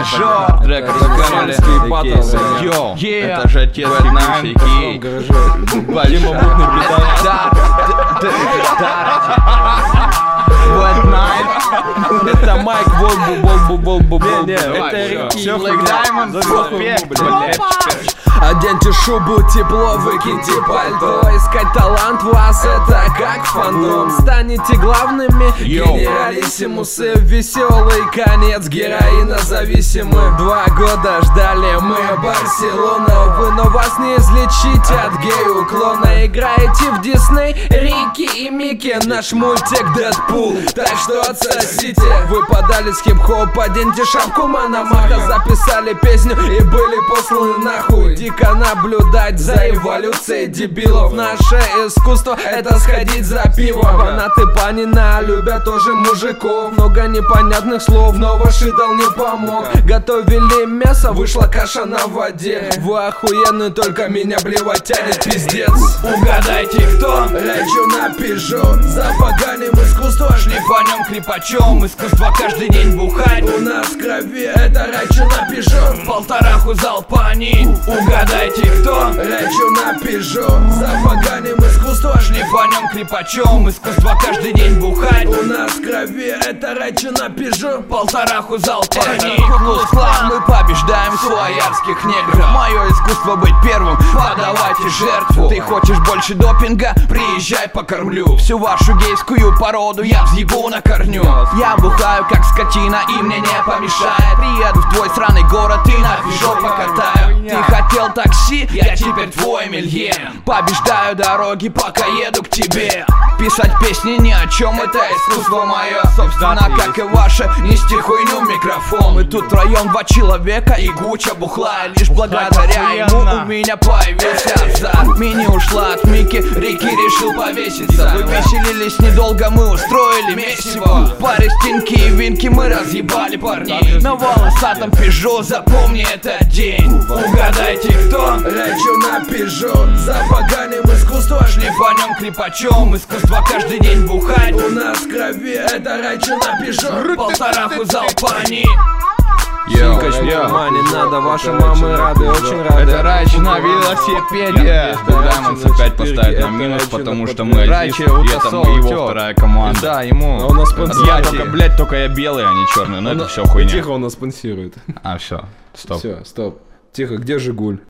Peugeot. Трек разыграли. Йоу, это же отец Игнатий. Дима мутный пидор. White Knight. Это Майк Волбу. Это Рики. Black Diamond. Оденьте шубу, тепло, выкиньте пальто. Искать талант вас это как фандом. Станете главными генералиссимусы. Веселый конец героина зависимы. 2 года ждали мы Барселону. Вы, но вас не излечить от гей-уклона. Играете в Дисней, Рики и Микки. Наш мультик Дэдпул, так что отсосите. Вы подали с хип-хоп, оденьте шапку Мономаха. Записали песню и были посланы нахуй. Дико наблюдать за эволюцией дебилов. Наше искусство — это сходить за пивом. Фанаты Панина любят тоже мужиков. Много непонятных слов, но ваш идол не помог. Готовили мясо, вышла каша на воде. Вы охуенны, только меня блевать тянет пиздец. Угадайте, кто? Речу на Peugeot, запоганим искусство. Шлифанем крепачом, искусство каждый день бухать. У нас в крови это речу на Peugeot. Полтораху залпани. Угадайте, кто? Речу на Peugeot, запоганим искусство. Шлифанем крепачом, искусство каждый день бухать. У нас в крови это речу на Peugeot. Полтораху залпани. Клан, мы побеждаем суаярских негров. Мое искусство быть первым, подавайте жертву. Ты хочешь больше допинга? Приезжай, покормлю. Всю вашу гейскую породу я взъебу на корню. Я бухаю как скотина и мне не помешает. Приеду в твой сраный город и на Peugeot покатаю. Ты хотел такси, я теперь твой мильен. Побеждаю дороги, пока еду к тебе. Писать песни ни о чем, это искусство мое. Собственно, как и ваше, нести хуйню в микрофон. Мы тут втроем 2 человека и куча бухла. Лишь благодаря ему у меня появился азарт. Мини ушла от Мики, Рики решил повеситься. Вы веселились недолго, мы устроили месиво. Паре стенки и винки мы разъебали парней. На волосатом Peugeot, запомни этот день. Угадайте, кто? Речу на Peugeot, запоганим искусство. Шлифанем крепачом, искусство каждый день бухать. У нас в крови это речу на Peugeot. Полтораху залпани. Синкочку ума не надо, ваши мамы рады, очень рады. Это Райч на велосипеде. Даймондс опять поставит на минус, потому что мы Райчи, и это его вторая команда. Да, ему. Он нас спонсирует. Я только, блядь, только я белый, а не черный, но это все хуйня. Тихо, он нас спонсирует. А, все, стоп. Все, стоп. Тихо, где Жигуль?